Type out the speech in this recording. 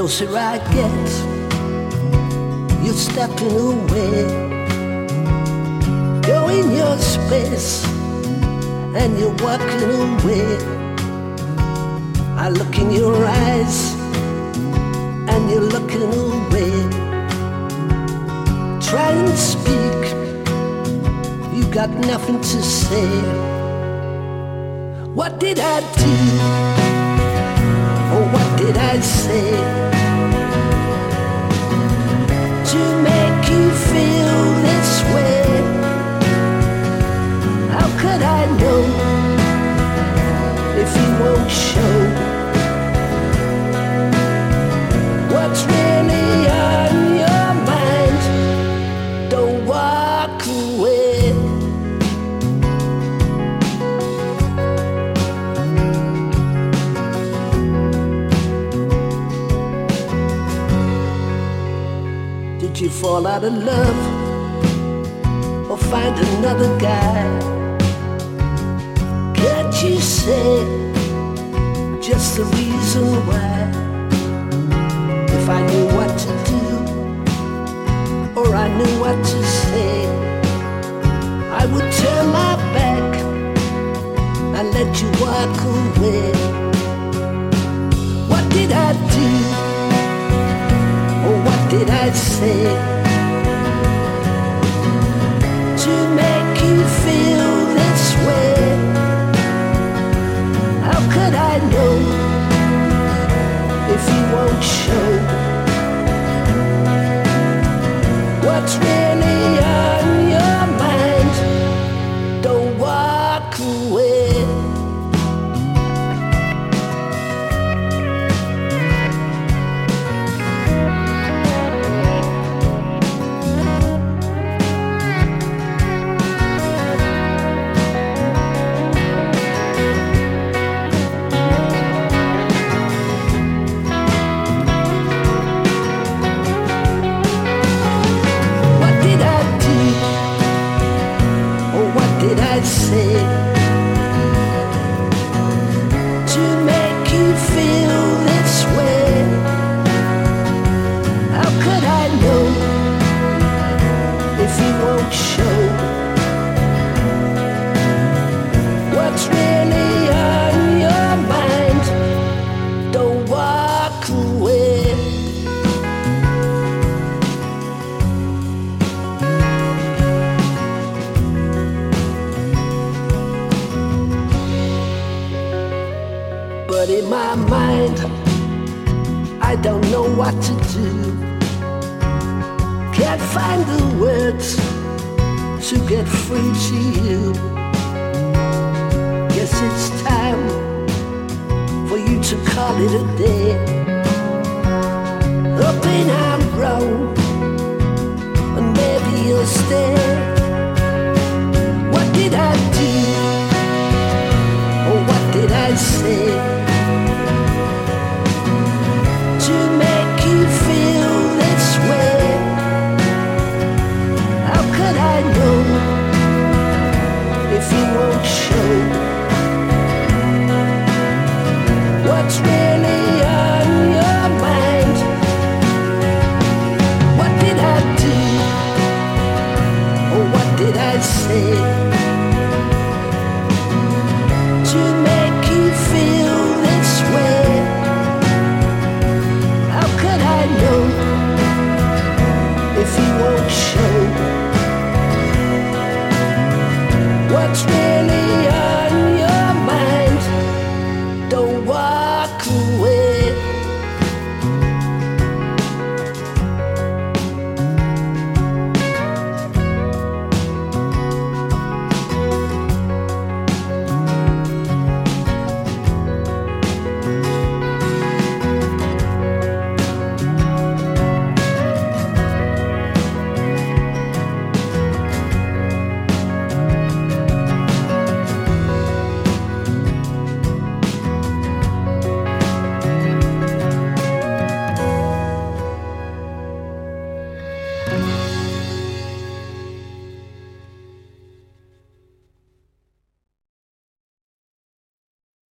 closer I get, you're stepping away. Go in your space and you're walking away. I look in your eyes and you're looking away. Try and speak, you got nothing to say. What did I do? Or what did I say to make you feel this way? How could I know if you won't show what's really on your mind? Don't walk away. Did you fall out of love or find another guy? Can't you say just the reason why? If I knew what to do or I knew what to say, I would turn my back and let you walk away. What did I do? Or what did I say to make you feel this way? How could I know if you won't show what's really on your mind? Don't walk away. Say to make you feel this way? How could I know if you won't show what's really on your mind? Don't walk away. But in my mind, I don't know what to do. Can't find the words to get free to you. Guess it's time for you to call it a day. Hoping I'm wrong, and maybe you'll stay. What did I do? Or what did I say to make you feel this way? How could I know if you won't show what's really on your mind? What did I do? Or what did I say to make you feel this way? How could I know if you won't show what's real?